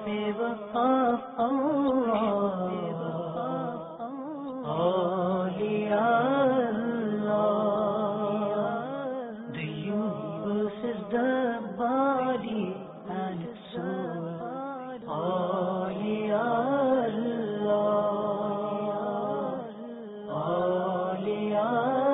The universe is the body and its soul. Awliya Allah, Awliya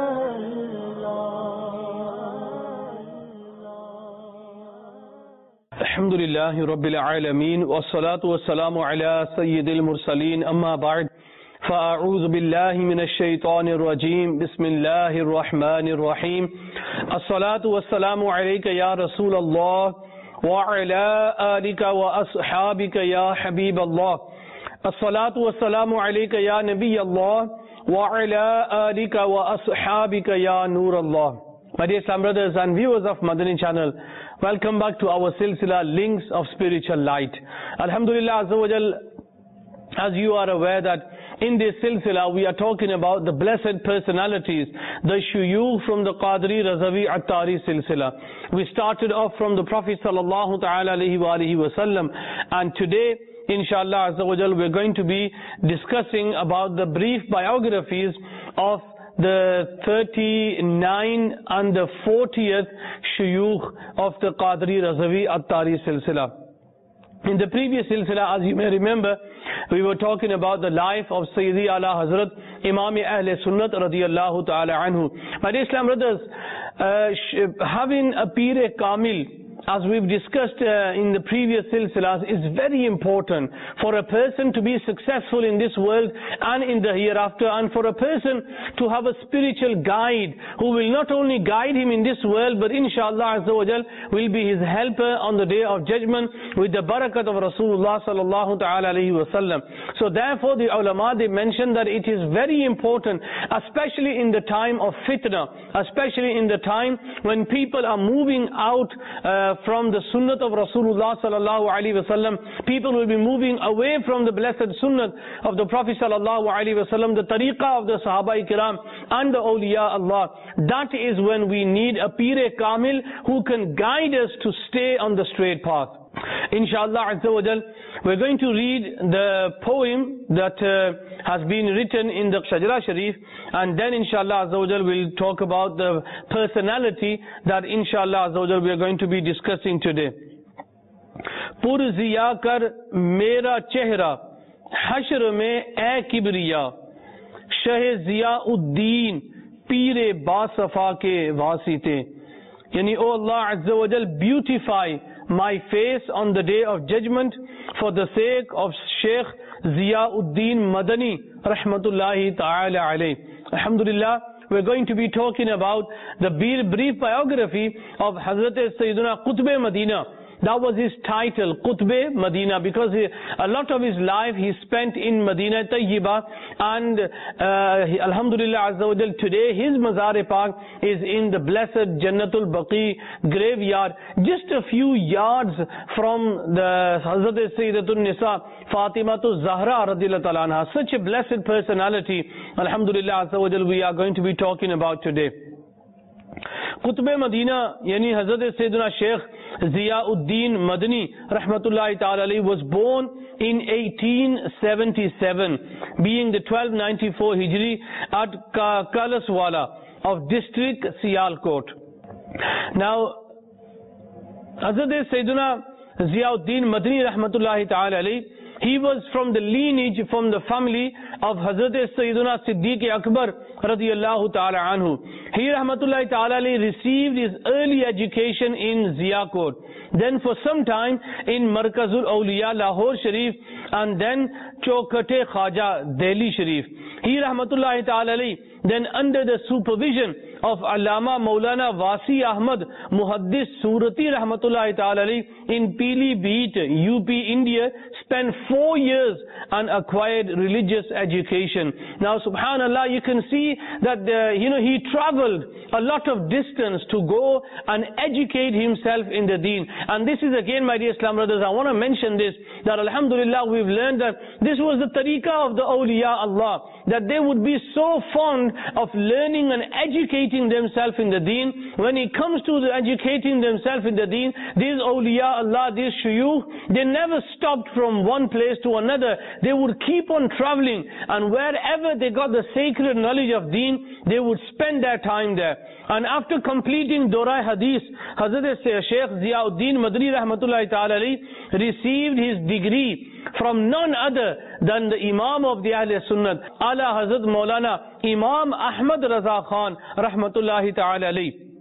Allah. Alhamdulillahi Rabbil Alameen, wassalatu wassalamu ala Sayyidil Mursaleen, amma ba'd. فأعوذ بالله من الشيطان الرجيم بسم الله الرحمن الرحيم الصلاة والسلام عليك يا رسول الله وعلى آلك وأصحابك يا حبيب الله الصلاة والسلام عليك يا نبي الله وعلى آلك وأصحابك يا نور الله. My dear Islam brothers and viewers of Madani channel, welcome back to our silsila Links of Spiritual Light. Alhamdulillah Azza wa Jal, as you are aware that in this silsila we are talking about the blessed personalities, the shuyukh from the Qadri Razavi Attari silsila. We started off from the Prophet sallallahu ta'ala alayhi wa alihi wa sallam, and today inshallah Azza wa Jal we're going to be discussing about the brief biographies of the 39 and the 40th shuyukh of the Qadri Razavi Attari silsila. In the previous silsila, as you may remember, we were talking about the life of Sayyidi Ala Hazrat Imam Ahl Sunnat radiyallahu ta'ala anhu. My dear Islam brothers, having a Pir Kamil, as we've discussed in the previous silsilas, is very important for a person to be successful in this world and in the hereafter, and for a person to have a spiritual guide who will not only guide him in this world, but inshallah Azza wa Jal will be his helper on the day of judgment with the barakat of Rasulullah sallallahu ta'ala alayhi wa sallam. So therefore the ulama, they mentioned that it is very important, especially in the time of fitna, especially in the time when people are moving out from the sunnat of Rasulullah sallallahu alaihi wasallam, people will be moving away from the blessed sunnat of the Prophet sallallahu alaihi wasallam, the tariqah of the Sahaba Ikram and the awliya Allah. That is when we need a Pir Kamil who can guide us to stay on the straight path. Inshallah Azza wa Jal, we're going to read the poem that has been written in the Shajara Sharif, and then inshallah Azza wa Jal we'll talk about the personality that inshallah Azza wa Jal we are going to be discussing today. Pur ziya kar mera chehra hashr mein ay kibriya shah ziya uddin pire basafa ke wasite. Yani, oh Allah Azza wa Jal, beautify my face on the day of judgment for the sake of Sheikh Ziyauddin Madani rahmatullahi ta'ala alayh. Alhamdulillah, we're going to be talking about the brief biography of Hazrat Sayyiduna Qutb Madina. That was his title, Qutb Madina, because a lot of his life he spent in Madina Tayyiba, and Alhamdulillah Azza wa Jal, today his Mazar-e-Pak is in the blessed Jannatul Baqi graveyard, just a few yards from the Hazrat Sayyidatul Nisa Fatimatul Zahra radiyallahu ta'ala anha. Such a blessed personality, Alhamdulillah Azza wa Jal, we are going to be talking about today. Qutb Madina, yani Hazrat Sayyiduna Sheikh Ziyauddin Madani rahmatullahi ta'ala alayhi was born in 1877, being the 1294 Hijri at Kalaswala of district Sialkot. Now, Hazrat Sayyiduna Ziyauddin Madani rahmatullahi ta'ala alayhi, he was from the lineage, from the family of Hazrat Sayyiduna Siddiq Akbar radiyallahu ta'ala anhu. He rahmatullahi ta'ala received his early education in Ziyakot, then for some time in Markazul Awliya Lahore Sharif, and then Chokate Khaja Delhi Sharif. He rahmatullahi ta'ala then under the supervision of Allama Maulana Wasi Ahmad Muhaddis Surati rahmatullahi ta'ala in Pili-Bheet, UP, India, spent 4 years and acquired religious education. Now subhanallah, you can see that he traveled a lot of distance to go and educate himself in the deen. And this is again, my dear Islam brothers, I want to mention this, that alhamdulillah we've learned that this was the tariqah of the awliya Allah, that they would be so fond of learning and educating themselves in the deen. When it comes to the educating themselves in the deen, these awliya Allah, these shuyukh, they never stopped from one place to another. They would keep on traveling, and wherever they got the sacred knowledge of deen, they would spend their time there. And after completing Dora Hadith, Hazrat Shaykh Ziauddin Madani Rahmatullahi Ta'ala received his degree from none other than the Imam of the Ahl Sunnat, Ala Hazrat Maulana Imam Ahmad Raza Khan Rahmatullahi Ta'ala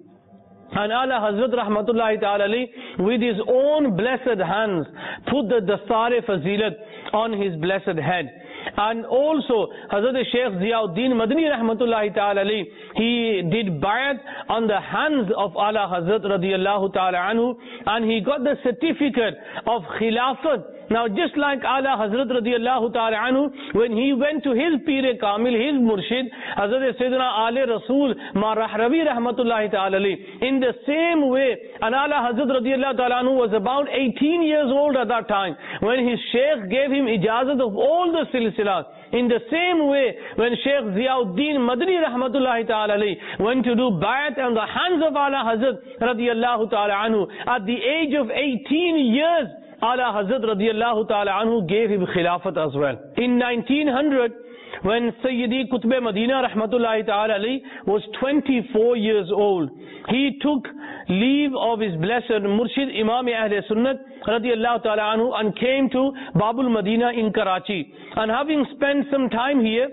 and Ala Hazrat Rahmatullahi Ta'ala with his own blessed hands put the Dastar-e Fazilat on his blessed head. And also Hazrat Shaykh Ziauddin Madani Rahmatullahi Ta'ala he did bayat on the hands of Ala Hazrat Radiyallahu Ta'ala Anhu, and he got the certificate of Khilafat. Now just like Ala Hazrat Radiyallahu Ta'ala Anhu, when he went to his Pir Kamil, his Murshid, Hazrat Sayyidina Ali Rasul Marahravi Rahmatullahi Ta'ala, in the same way, and Ala Hazrat Radiyallahu Ta'ala Anhu was about 18 years old at that time, when his Shaykh gave him ijazat of all the silsilas. In the same way, when Shaykh Ziauddin Madani Rahmatullahi Ta'ala went to do bayat on the hands of Ala Hazrat Radiyallahu Ta'ala Anhu, at the age of 18 years, Ala Hazrat Radiyallahu Ta'ala Anhu gave him Khilafat as well. In 1900, when Sayyidi Qutb Madina Rahmatullahi Ta'ala was 24 years old, he took leave of his blessed Murshid Imam Ahl Sunnat Radiyallahu Ta'ala Anhu and came to Babul Madina in Karachi. And having spent some time here,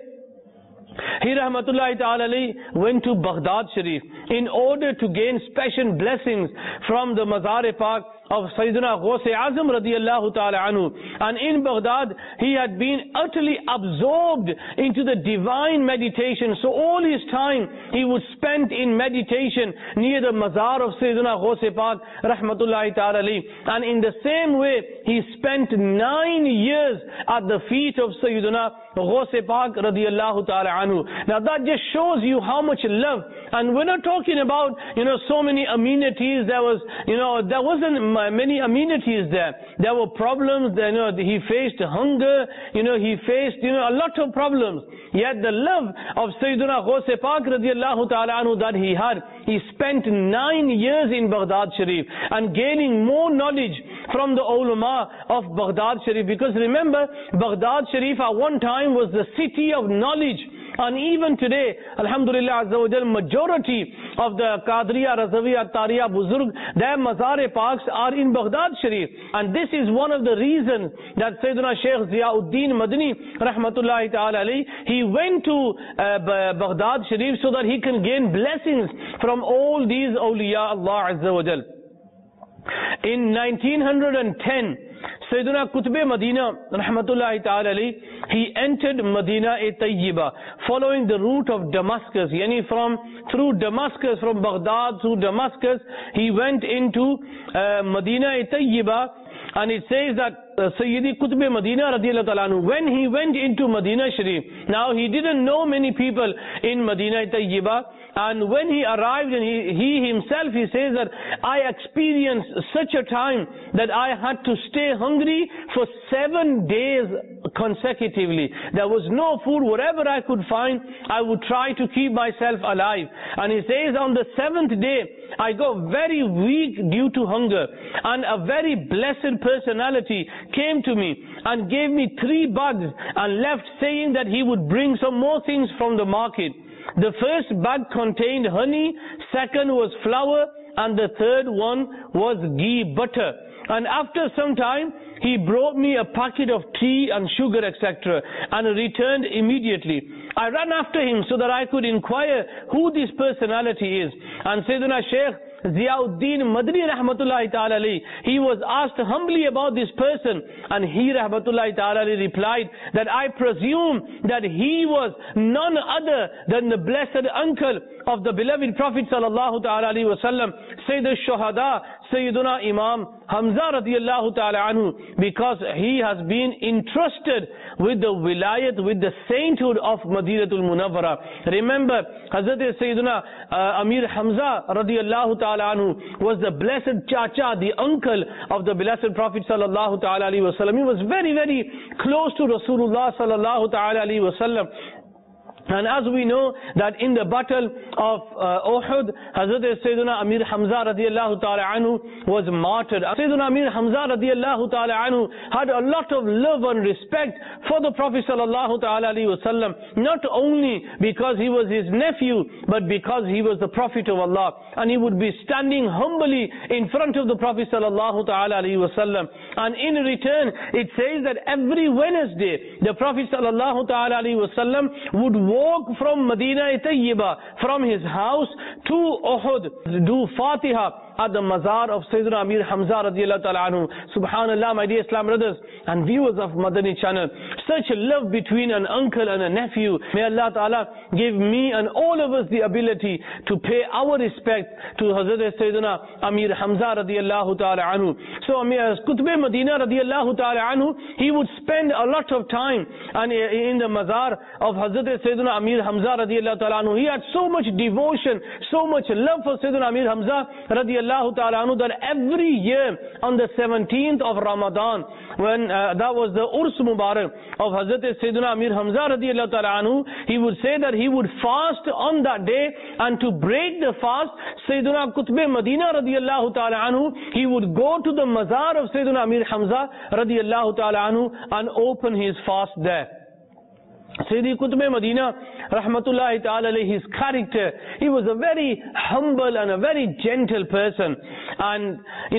he Rahmatullahi Ta'ala went to Baghdad Sharif in order to gain special blessings from the Mazar-e-Pak of Sayyidina Ghaus-e Azam Radiyallahu Ta'ala Anhu. And in Baghdad, he had been utterly absorbed into the divine meditation. So all his time he would spend in meditation near the Mazar of Sayyidina Ghaus-e Pak Rahmatullahi Ta'ala. And in the same way, he spent 9 years at the feet of Sayyidina Ghaus-e Pak Radiyallahu Ta'ala Anhu. Now that just shows you how much love. And we're not talking about, so many amenities. There wasn't many amenities there. There were problems. He faced hunger. He faced, a lot of problems. Yet the love of Sayyidina Ghaus-e Pak Radiyallahu Ta'ala Anhu that he had, he spent 9 years in Baghdad Sharif and gaining more knowledge from the ulama of Baghdad Sharif. Because remember, Baghdad Sharif at one time was the city of knowledge. And even today, Alhamdulillah Azza wa Jal, majority of the Qadriya, Razaviya, Tariya, Buzurg, their Mazar-e-Paks are in Baghdad Sharif. And this is one of the reasons that Sayyidina Shaykh Ziauddin Madani Rahmatullahi Ta'ala he went to Baghdad Sharif so that he can gain blessings from all these awliya Allah Azza wa Jal. In 1910, Sayyidina Qutb Madina Rahmatullahi Ta'ala he entered Madina-e-Tayyiba following the route of Damascus. Yani through Damascus, from Baghdad through Damascus, he went into Madina-e-Tayyiba. And it says that Sayyidi Qutb Madina Radiyallahu Ta'ala Anhu, when he went into Madina Sharif, now he didn't know many people in Madina-e-Tayyiba. And when he arrived, and he himself, he says that I experienced such a time that I had to stay hungry for 7 days consecutively. There was no food. Whatever I could find, I would try to keep myself alive. And he says on the 7th day, I got very weak due to hunger. And a very blessed personality came to me and gave me 3 bugs and left, saying that he would bring some more things from the market. The first bag contained honey, second was flour, and the third one was ghee, butter. And after some time, he brought me a packet of tea and sugar, etc., and returned immediately. I ran after him so that I could inquire who this personality is. And Sayyidina Shaykh Ziauddin Madani Rahmatullahi Ta'ala he was asked humbly about this person, and he Rahmatullahi Ta'ala replied that I presume that he was none other than the blessed uncle of the beloved Prophet Sallallahu Ta'ala Alaihi Wasallam, Sayyid al-Shuhada, Sayyiduna Imam Hamza Radiyallahu Ta'ala Anhu, because he has been entrusted with the wilayat, with the sainthood of Madinatul Munawwara. Remember, Hazrat Sayyiduna Amir Hamza Radiyallahu Ta'ala Anhu was the blessed chacha, the uncle of the blessed Prophet Sallallahu Ta'ala Alaihi Wasallam. He was very, very close to Rasulullah Sallallahu Ta'ala Alaihi Wasallam. And as we know that in the battle of Uhud, Hazrat Sayyidina Amir Hamza radiallahu ta'ala anhu was martyred. Sayyidina Amir Hamza radiallahu ta'ala anhu had a lot of love and respect for the Prophet sallallahu ta'ala alayhi wasallam, not only because he was his nephew, but because he was the Prophet of Allah. And he would be standing humbly in front of the Prophet sallallahu ta'ala alayhi wasallam. And in return, it says that every Wednesday, the Prophet sallallahu ta'ala alayhi wasallam would walk from Medina Tayyiba, from his house to Uhud, do Fatiha at the mazar of Sayyidina Amir Hamza radiallahu ta'ala anhu. Subhanallah, my dear Islam brothers and viewers of Madani channel, such a love between an uncle and a nephew. May Allah ta'ala give me and all of us the ability to pay our respect to Hazrat Sayyidina Amir Hamza radiallahu ta'ala anhu. So Amir Qutb Medina radiallahu ta'ala anhu, he would spend a lot of time and in the mazar of Hazrat Sayyidina Amir Hamza radiallahu ta'ala anhu. He had so much devotion, so much love for Sayyidina Amir Hamza radiallahu ta'ala anhu, that every year on the 17th of Ramadan, when that was the Urs Mubarak of Hazrat Sayyidina Amir Hamza radiallahu ta'ala anhu, he would say that he would fast on that day, and to break the fast, Sayyidina Qutb Medina radiallahu ta'ala anhu, he would go to the mazar of Sayyidina Amir Hamza radiallahu ta'ala anhu and open his fast there. Sayyidi Qutb Medina rahmatullahi ta'ala alayhi, his character, he was a very humble and a very gentle person, and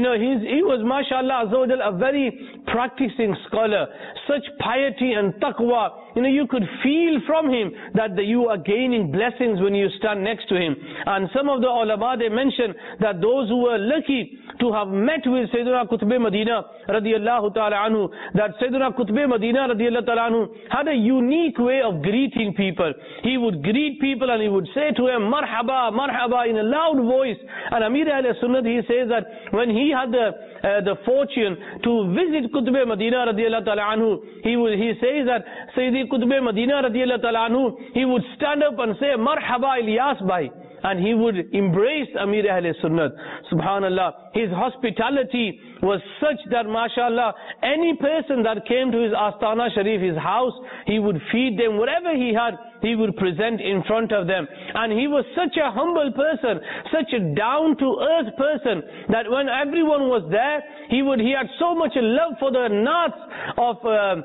he was mashallah a very practicing scholar. Such piety and taqwa, you could feel from him that you are gaining blessings when you stand next to him. And some of the ulama, they mention that those who were lucky to have met with Sayyidina Qutb Medina radiallahu ta'ala anhu, that Sayyidina Qutb Medina radiallahu ta'ala anhu had a unique way of greeting people. He would greet people and he would say to them, marhaba, marhaba, in a loud voice. And Amir Ahl-Sunnat, he says that when he had the fortune to visit Qutb Medina radiallahu ta'ala anhu, he says that Sayyidi Qutb Medina radiallahu ta'ala anhu, he would stand up and say, marhaba Ilyas bhai, and he would embrace Amir Ahl-Sunnat. Subhanallah, his hospitality was such that mashallah, any person that came to his Astana Sharif, his house, he would feed them whatever he had, he would present in front of them. And he was such a humble person, such a down-to-earth person, that when everyone was there, he had so much love for the naats of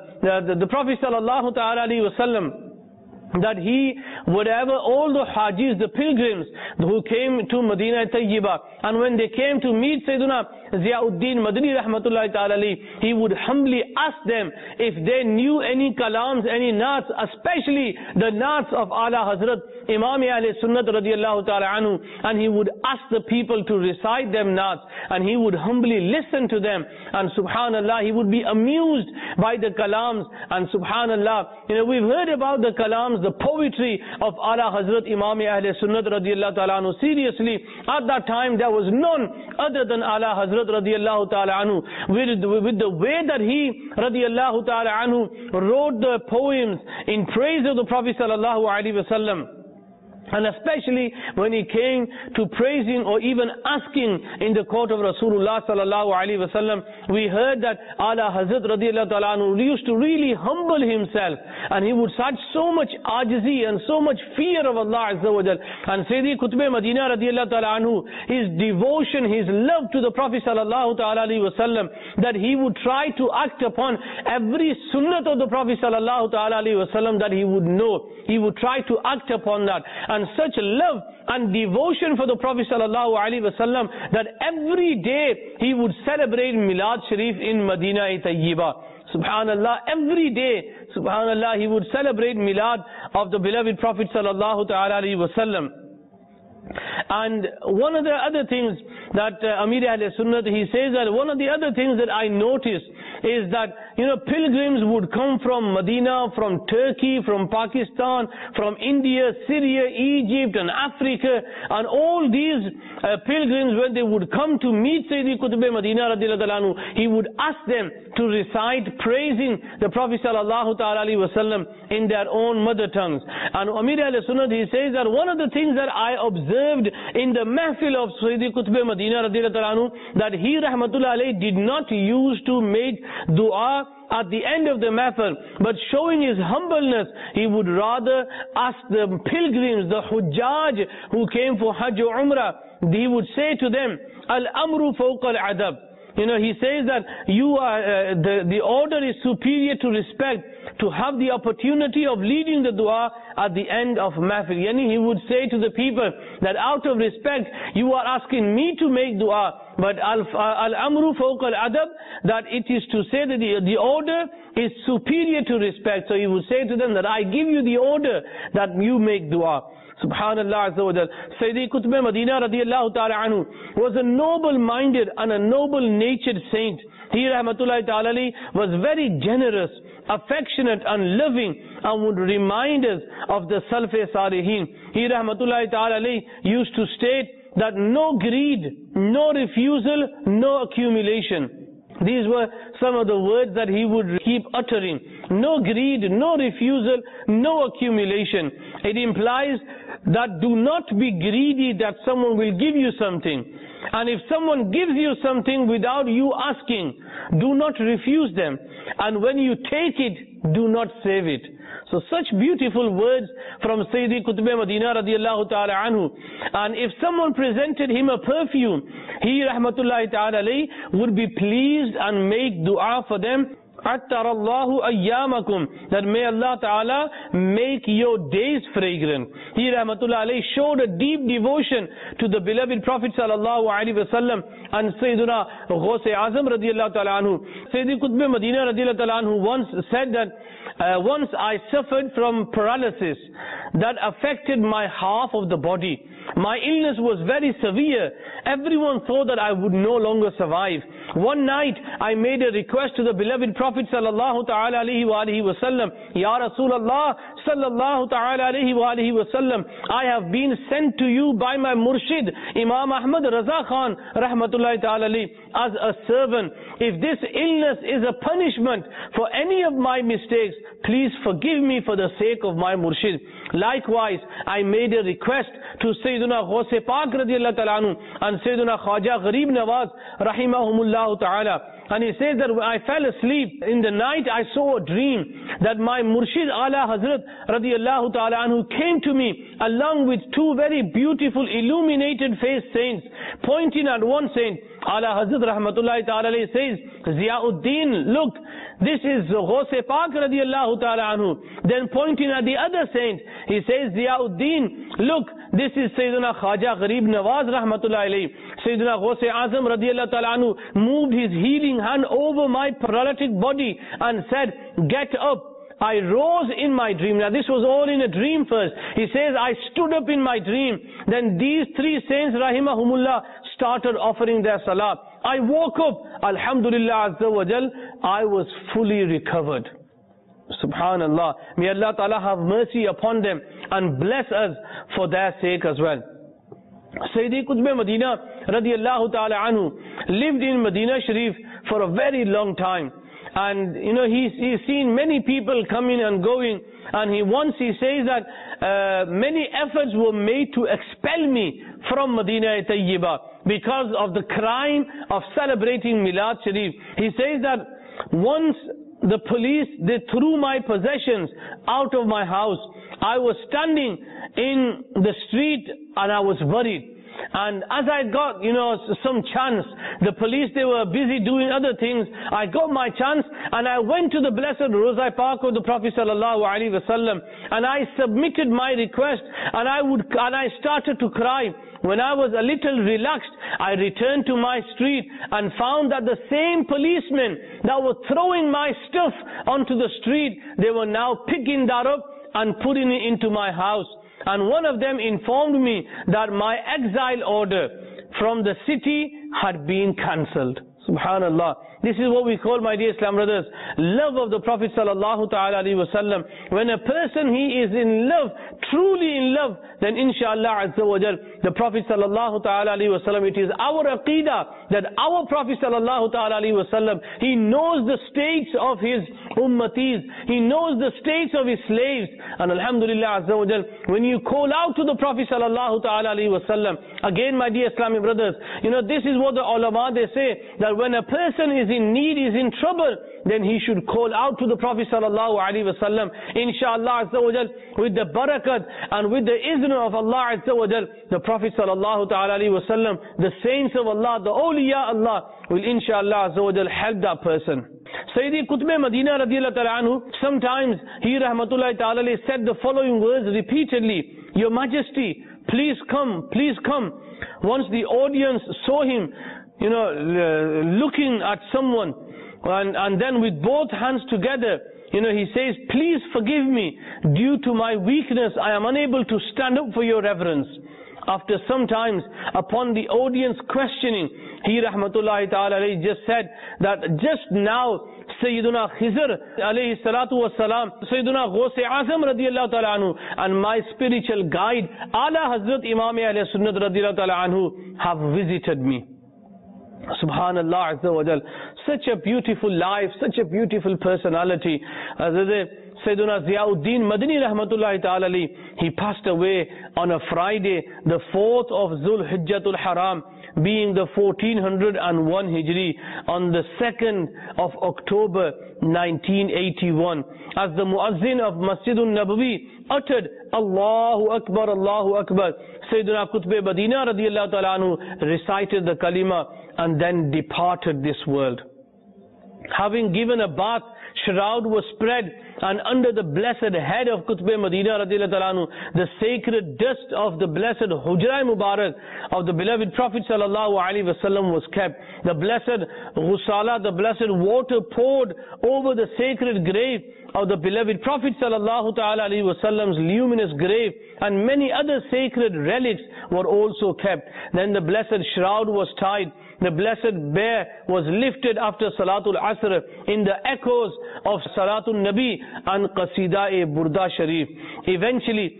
the Prophet sallallahu ta'ala alayhi wa sallam, that he, whatever, all the hajis, the pilgrims who came to Medina Tayyiba, and when they came to meet Sayyidina Ziauddin Madani rahmatullahi ta'ala alayhi, he would humbly ask them if they knew any kalams, any naats, especially the naats of Ala Hazrat Imam Ahl-Sunnat radiallahu ta'ala anhu, and he would ask the people to recite them naats, and he would humbly listen to them, and subhanallah, he would be amused by the kalams, and subhanallah, we've heard about the kalams, the poetry of Ala Hazrat Imam Ahl-Sunnat radiallahu ta'ala anhu. Seriously, at that time there was none other than Ala Hazrat radiallahu ta'ala anhu, with the way that he radiallahu ta'ala anhu wrote the poems in praise of the Prophet sallallahu alaihi wasallam. And especially when he came to praising or even asking in the court of Rasulullah sallallahu alaihi wasallam, we heard that Ala Hazrat radiallahu ta'ala anhu used to really humble himself, and he would have so much ajizi and so much fear of Allah Azza wa Jal. And Sayyidi Qutb Medina radiallahu ta'ala anhu, his devotion, his love to the Prophet sallallahu ta'ala alaihi wasallam, that he would try to act upon every sunnat of the Prophet sallallahu ta'ala alaihi wasallam that he would know. He would try to act upon that. And such love and devotion for the Prophet sallallahu alaihi wasallam that every day he would celebrate Milad Sharif in Medina Tayyiba. Subhanallah, every day, subhanallah, he would celebrate Milad of the beloved Prophet sallallahu ta'ala alaihi wasallam. And one of the other things that Amir Ahl-Sunnat, he says that one of the other things that I noticed is that, pilgrims would come from Medina, from Turkey, from Pakistan, from India, Syria, Egypt and Africa, and all these pilgrims, when they would come to meet Sayyidi Qutb Medina radiallahu anhu, he would ask them to recite praising the Prophet sallallahu ta'ala alaihi wasallam in their own mother tongues. And Amir Ahl-Sunnat, he says that one of the things that I observed in the mahfil of Sayyidi Qutb Medina radiallahu anhu, that he rahmatullah alayhi did not use to make dua at the end of the mahfil, but showing his humbleness, he would rather ask the pilgrims, the hujjaj who came for Hajj or Umrah, he would say to them, Al-amru fawqa al-adab. He says that you are, the order is superior to respect, to have the opportunity of leading the dua at the end of mahfil. Yani he would say to the people that out of respect, you are asking me to make dua, but al-amru fawqa al-adab, that it is to say that the order is superior to respect. So he would say to them that I give you the order that you make dua. Subhanallah Azza wa Jal. Sayyidi Qutb Madina radiallahu ta'ala anhu was a noble-minded and a noble-natured saint. He rahmatullahi ta'ala was very generous, affectionate and loving, and would remind us of the Salaf-e Salihin. He rahmatullahi ta'ala used to state that no greed, no refusal, no accumulation. These were some of the words that he would keep uttering. No greed, no refusal, no accumulation. It implies that do not be greedy that someone will give you something. And if someone gives you something without you asking, do not refuse them. And when you take it, do not save it. So such beautiful words from Sayyidi Qutb Madina radiallahu ta'ala anhu. And if someone presented him a perfume, he rahmatullahi ta'ala would be pleased and make dua for them. Attarallahu ayyamakum, that may Allah Ta'ala make your days fragrant. He rahmatullah alayhi showed a deep devotion to the beloved Prophet sallallahu alaihi wasallam and Sayyiduna Ghaus-e Azam radiyallahu ta'ala anhu. Sayyidi Qutb Madina radiyallahu ta'ala anhu once said that once I suffered from paralysis that affected my half of the body. My illness was very severe. Everyone thought that I would no longer survive. One night I made a request to the beloved Prophet sallallahu ta'ala alayhi wa alihi wa sallam. Ya Rasulullah sallallahu ta'ala alayhi wa alihi wa sallam, I have been sent to you by my murshid Imam Ahmad Raza Khan rahmatullahi ta'ala alayhi as a servant. If this illness is a punishment for any of my mistakes, please forgive me for the sake of my murshid. Likewise, I made a request to Sayyiduna Ghaus-e Pak radiyallahu ta'ala anhu and Sayyiduna Khwaja Gharib Nawaz rahimahumullah ta'ala. And he says that when I fell asleep in the night, I saw a dream that my Murshid Ala Hazrat radiyallahu ta'ala anhu came to me along with two very beautiful illuminated faced saints, pointing at one saint. Ala Hazrat rahmatullahi ta'ala says, Ziyauddin, look, this is Ghaus-e Pak radiyallahu ta'ala anhu. Then pointing at the other saint, he says, Ziyauddin, look, this is Sayyidina Khwaja Gharib Nawaz rahmatullahi alayhi. Sayyidina Ghaus-e Azam radiyallahu ta'ala anhu moved his healing hand over my paralytic body and said, get up. I rose in my dream. Now this was all in a dream first. He says, I stood up in my dream. Then these three saints, rahimahumullah, started offering their salah. I woke up. Alhamdulillah Azza wa Jal, I was fully recovered. Subhanallah. May Allah Ta'ala have mercy upon them and bless us for their sake as well. Sayyidi Qutb Madina radiyallahu ta'ala anhu lived in Medina Sharif for a very long time. And he's seen many people coming and going, and he says that many efforts were made to expel me from Medina Tayyibah because of the crime of celebrating Milad Sharif. He says that once the police, they threw my possessions out of my house. I was standing in the street and I was worried. And as I got, some chance, the police, they were busy doing other things. I got my chance and I went to the blessed Roza Pak of the Prophet sallallahu alaihi wasallam, and I submitted my request and I started to cry. When I was a little relaxed, I returned to my street and found that the same policemen that were throwing my stuff onto the street, they were now picking that up and putting it into my house. And one of them informed me that my exile order from the city had been cancelled. Subhanallah. This is what we call, my dear Islam brothers, love of the Prophet sallallahu ta'ala alaihi wasallam. When a person, he is in love, truly in love, then inshallah azza wa jal, the Prophet sallallahu ta'ala alaihi wasallam, it is our aqidah that our Prophet sallallahu ta'ala alaihi wasallam, he knows the states of his ummatis. He knows the states of his slaves. And alhamdulillah azza wa jal, when you call out to the Prophet sallallahu ta'ala alayhi wa sallam, again my dear Islamic brothers, this is what the ulama, they say, that when a person is in need, is in trouble, then he should call out to the Prophet sallallahu alaihi wasallam. Inshallah azza wa jal, with the barakat and with the izn of Allah azza wa jal, the Prophet sallallahu ta'ala alaihi wasallam, the saints of Allah, the awliya Allah, will inshallah azza wa jal help that person. Sayyidi Qutb Madina radiyallahu ta'ala anhu, sometimes he rahmatullahi ta'ala said the following words repeatedly: Your Majesty, please come, please come. Once the audience saw him, looking at someone, and then with both hands together, he says, please forgive me. Due to my weakness, I am unable to stand up for your reverence. After some times, upon the audience questioning, he rahmatullahi ta'ala just said that just now, Sayyiduna Khizr alayhi salatu was salam, Sayyiduna Ghaus-e Azam radiyallahu ta'ala anhu, and my spiritual guide, Ala Hazrat Imam Ahl Sunnat radiyallahu ta'ala anhu, have visited me. Subhanallah azza wa jal. Such a beautiful life, such a beautiful personality. Sayyiduna Ziauddin Madani rahmatullahi ta'ala alayhi, he passed away on a Friday, the 4th of Zul Hijjatul Haram, being the 1401 Hijri, on the 2nd of October 1981. As the Muazzin of Masjidun Nabawi uttered, Allahu Akbar, Allahu Akbar, Sayyiduna Qutb Madina radiyallahu ta'ala anhu recited the kalima and then departed this world. Having given a bath, shroud was spread, and under the blessed head of Qutb Madina radiyallahu ta'ala anhu, the sacred dust of the blessed Hujra Mubarak of the beloved Prophet sallallahu alaihi wasallam was kept. The blessed Ghusala, the blessed water poured over the sacred grave of the beloved Prophet sallallahu ta'ala alaihi wasallam's luminous grave, and many other sacred relics were also kept. Then the blessed shroud was tied. The blessed bear was lifted after Salatul Asr in the echoes of Salatul Nabi and Qasida-e Burda Sharif. Eventually,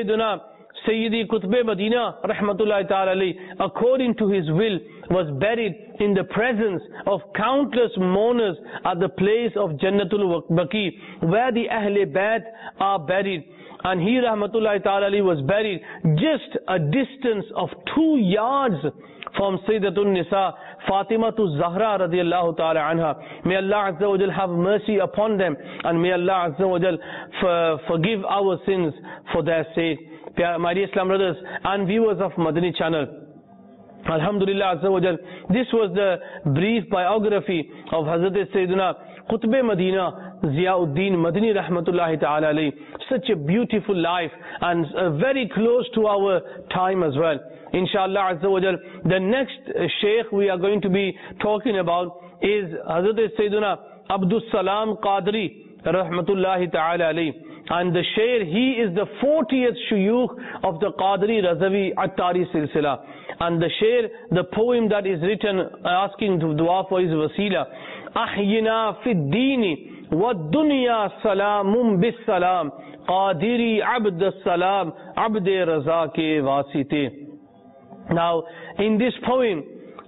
Sayyidi Qutb Madina rahmatullahi ta'ala alayhi, according to his will, was buried in the presence of countless mourners at the place of Jannatul Baqi, where the Ahle Bayt are buried. And he rahmatullahi ta'ala alayhi was buried just a distance of 2 yards from Sayyidatun Nisa Fatimatu Zahra radiyallahu ta'ala anha. May Allah Azza wa Jal have mercy upon them, and may Allah Azza wa Jal forgive our sins for their sake. My dear Islam brothers and viewers of Madani channel, Alhamdulillah Azza wa Jal, this was the brief biography of Hazrat Sayyidina Qutb Madina Ziauddin Madani rahmatullahi ta'ala alayhi. Such a beautiful life, and very close to our time as well. Inshallah Azza wa Jal, the next Shaykh we are going to be talking about is Hazrat Sayyidina Abdus Salam Qadri rahmatullahi ta'ala alayhi. And the Shaykh, he is the 40th Shuyukh of the Qadri Razavi Attari Silsila. And the Shaykh, the poem that is written asking to dua for his wasila, Ahyina fi dini wa dunya salamun bis salam, Qadiri abd salam abde raza ke wasite. Now, in this poem,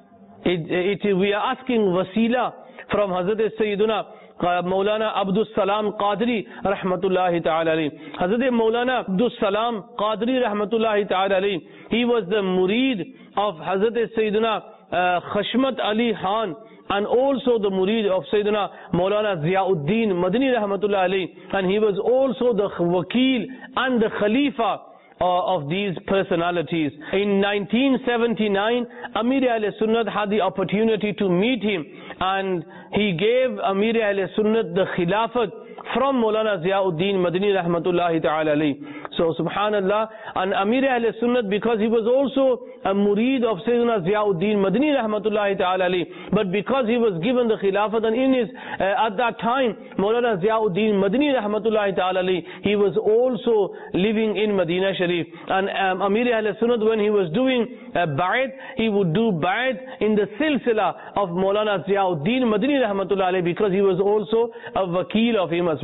we are asking wasila from Hazrat Sayyiduna Maulana Abdus Salam Qadri rahmatullahi ta'ala alayhi. Hazrat Maulana Abdus Salam Qadri rahmatullahi ta'ala alayhi, he was the murid of Hazrat Sayyiduna Khashmat Ali Khan, and also the murid of Sayyidina Maulana Ziauddin Madani rahmatullahi alayhi, and he was also the wakil and the khalifa of these personalities. In 1979, Amir Ahl Sunnat had the opportunity to meet him, and he gave Amir Ahl Sunnat the Khilafat from Maulana Ziauddin Madani rahmatullahi ta'ala alayhi. So subhanallah, and Amir Ahl Sunnat, because he was also a murid of Sayyidina Ziauddin Madani rahmatullahi ta'ala alayhi, but because he was given the Khilafat, and in his at that time Maulana Ziauddin Madani rahmatullahi ta'ala alayhi, he was also living in Medina Sharif. And Amir Ahl Sunnat, when he was doing Ba'at, he would do Ba'at in the silsila of Maulana Ziauddin Madani rahmatullahi alayhi, because he was also a wakil of him as well.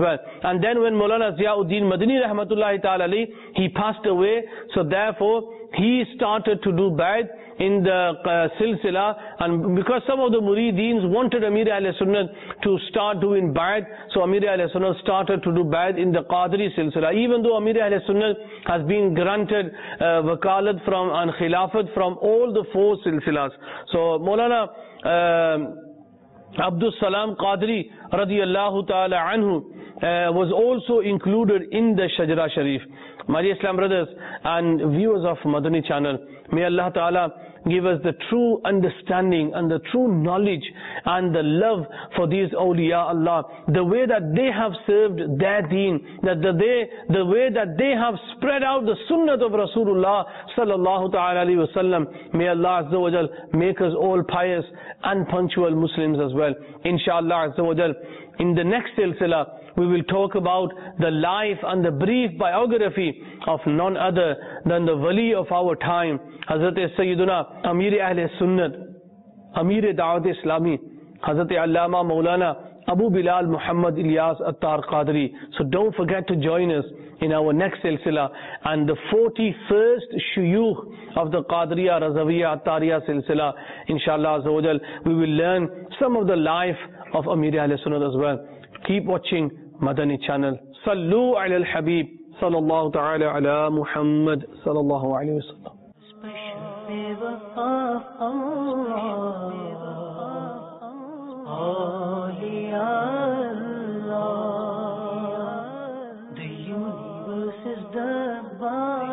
well. And then when Maulana Ziauddin Madani rahmatullahi ta'ala alayhi, he passed away, so therefore he started to do bay'at in the silsila, and because some of the murideens wanted Amir Ahl Sunnah to start doing bay'at, so Amir Ahl Sunnah started to do bay'at in the Qadri silsila, even though Amir Ahl Sunnah has been granted wakalat from and khilafat from all the 4 silsilas. So Maulana Abdul Salam Qadri radiyallahu ta'ala anhu was also included in the Shajara Sharif. My dear Islam brothers and viewers of Madani channel, may Allah ta'ala give us the true understanding and the true knowledge and the love for these awliya Allah, the way that they have served their deen, the way that they have spread out the sunnah of Rasulullah sallallahu ta'ala alayhi wa sallam. May Allah Azza wa Jal make us all pious and punctual Muslims as well. Inshallah Azza wa Jal, in the next silsila, we will talk about the life and the brief biography of none other than the wali of our time, Hazrat Sayyiduna Amir Ahl Sunnat, Amir Da'wat Islami, Hazrat Allama Maulana Abu Bilal Muhammad Ilyas Attar Qadri. So don't forget to join us in our next silsila, and the 41st shuyukh of the Qadriya Razawiyya Attariya silsila. Inshallah Azza wa Jal, we will learn some of the life of Amir Ahl Sunnat as well. Keep watching Madani channel. Sallu ala al-Habib sallallahu ta'ala ala Muhammad sallallahu alayhi wa sallam. The universe is the